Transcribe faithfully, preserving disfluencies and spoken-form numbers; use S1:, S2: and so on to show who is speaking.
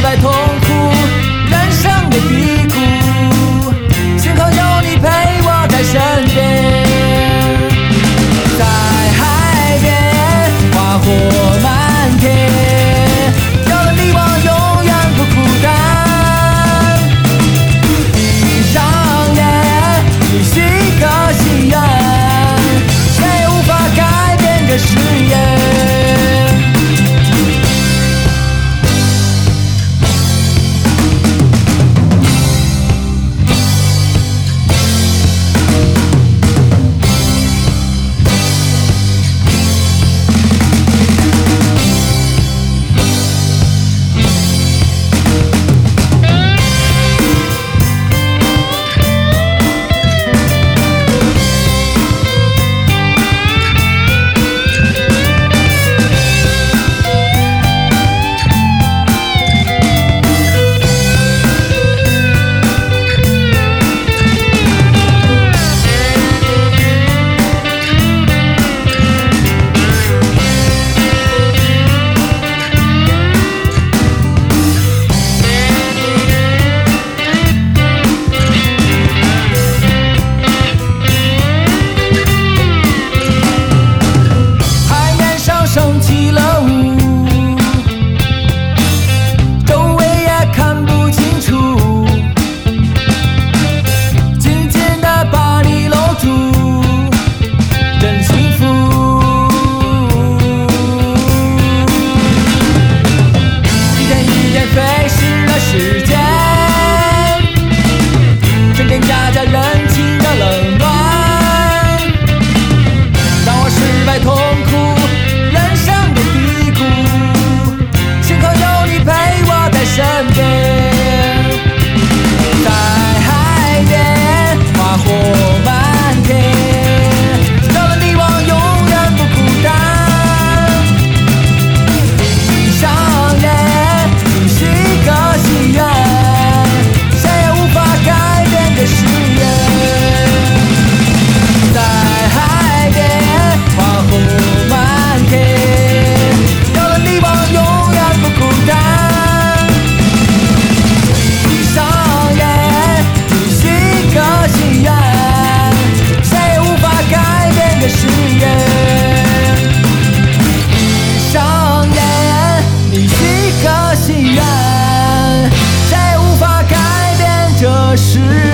S1: 败痛苦，人生的低谷，幸好有你陪我在身边。在海边，花火满天，有了你我永远不孤单。闭上眼，你是一个心愿，谁也无法改变这誓言。升起了雾，周围也看不清楚，紧紧地把你搂住，真幸福。一天一天飞逝了时间，真真假假人情的冷暖，让我失败痛苦。身边，在海边，花火满天，有了你我永远不孤单。闭上眼，你是一个心愿，谁也无法改变这誓言。在海边，花火满天，有了你我永远不孤单。心愿，谁也无法改变这誓言。闭上眼，你是一个心愿，谁也无法改变这誓言。